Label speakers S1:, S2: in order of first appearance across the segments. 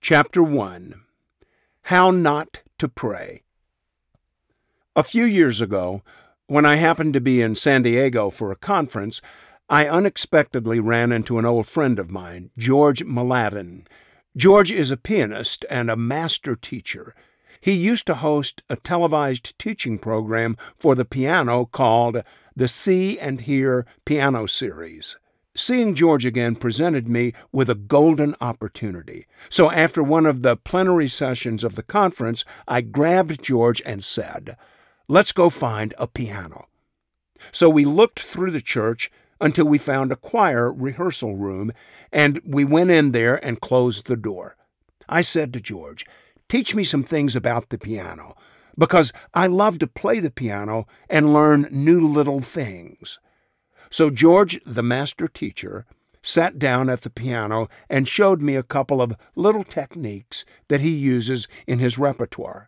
S1: Chapter 1. How Not to Pray. A few years ago, when I happened to be in San Diego for a conference, I unexpectedly ran into an old friend of mine, George Mladen. George is a pianist and a master teacher. He used to host a televised teaching program for the piano called the See and Hear Piano Series. Seeing George again presented me with a golden opportunity. So after one of the plenary sessions of the conference, I grabbed George and said, "Let's go find a piano." So we looked through the church until we found a choir rehearsal room, and we went in there and closed the door. I said to George, "Teach me some things about the piano, because I love to play the piano and learn new little things." So George, the master teacher, sat down at the piano and showed me a couple of little techniques that he uses in his repertoire.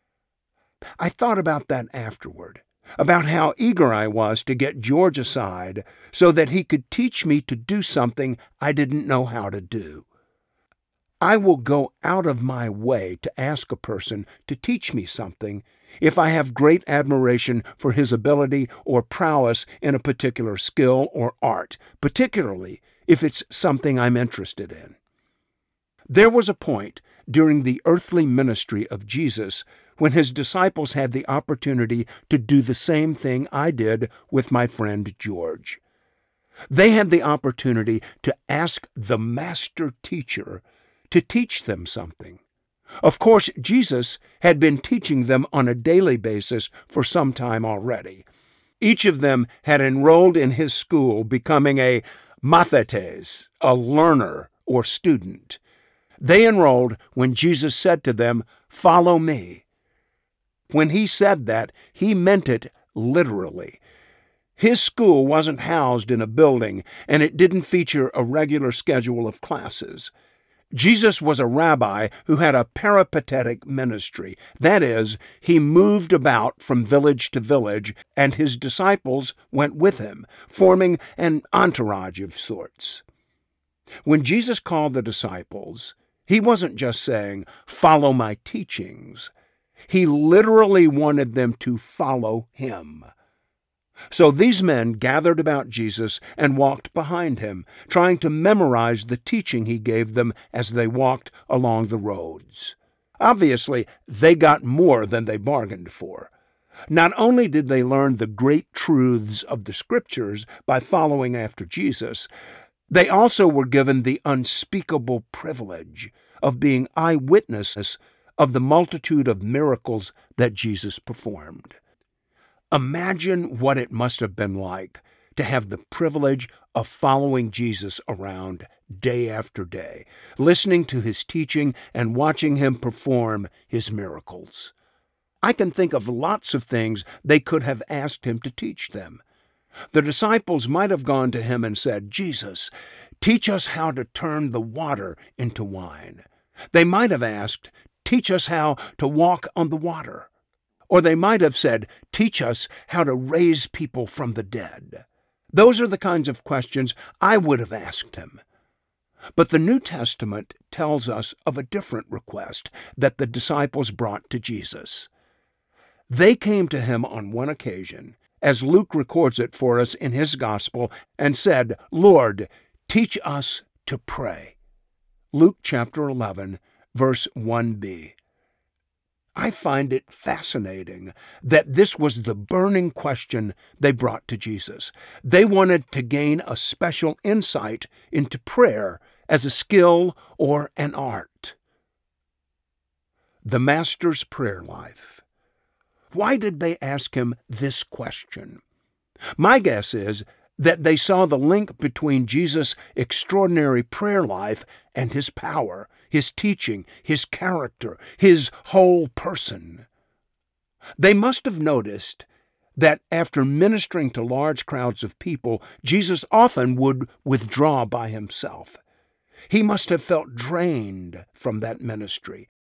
S1: I thought about that afterward, about how eager I was to get George aside so that he could teach me to do something I didn't know how to do. I will go out of my way to ask a person to teach me something if I have great admiration for his ability or prowess in a particular skill or art, particularly if it's something I'm interested in. There was a point during the earthly ministry of Jesus when his disciples had the opportunity to do the same thing I did with my friend George. They had the opportunity to ask the master teacher to teach them something. Of course, Jesus had been teaching them on a daily basis for some time already. Each of them had enrolled in his school, becoming a mathetes, a learner or student. They enrolled when Jesus said to them, "Follow me." When he said that, he meant it literally. His school wasn't housed in a building, and it didn't feature a regular schedule of classes. Jesus was a rabbi who had a peripatetic ministry. That is, he moved about from village to village, and his disciples went with him, forming an entourage of sorts. When Jesus called the disciples, he wasn't just saying, "Follow my teachings." He literally wanted them to follow him. So these men gathered about Jesus and walked behind him, trying to memorize the teaching he gave them as they walked along the roads. Obviously, they got more than they bargained for. Not only did they learn the great truths of the Scriptures by following after Jesus, they also were given the unspeakable privilege of being eyewitnesses of the multitude of miracles that Jesus performed. Imagine what it must have been like to have the privilege of following Jesus around day after day, listening to his teaching and watching him perform his miracles. I can think of lots of things they could have asked him to teach them. The disciples might have gone to him and said, "Jesus, teach us how to turn the water into wine." They might have asked, "Teach us how to walk on the water." Or they might have said, "Teach us how to raise people from the dead." Those are the kinds of questions I would have asked him. But the New Testament tells us of a different request that the disciples brought to Jesus. They came to him on one occasion, as Luke records it for us in his gospel, and said, "Lord, teach us to pray." Luke chapter 11, verse 1b. I find it fascinating that this was the burning question they brought to Jesus. They wanted to gain a special insight into prayer as a skill or an art. The Master's prayer life. Why did they ask him this question? My guess is that they saw the link between Jesus' extraordinary prayer life and his power, his teaching, his character, his whole person. They must have noticed that after ministering to large crowds of people, Jesus often would withdraw by himself. He must have felt drained from that ministry.